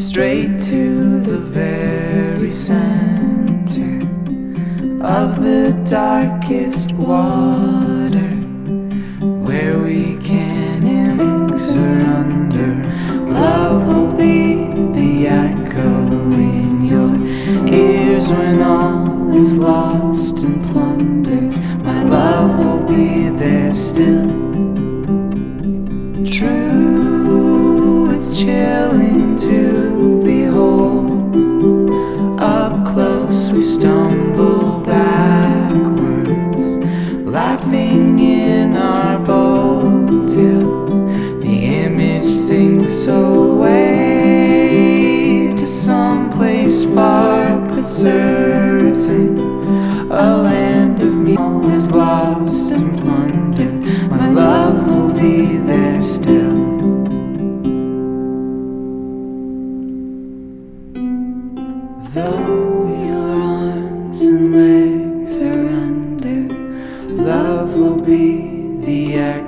straight to the very center of the darkest water, where we can surrender. Love will be the echo in your ears when all is lost and plundered. My love will be there still. True, it's chilling to behold. Up close we stumble backwards, laughing in our boat till the image sinks away to some place far but certain. A land of me is lost and plundered. My love will be there still. Though your arms and legs are under, love will be the echo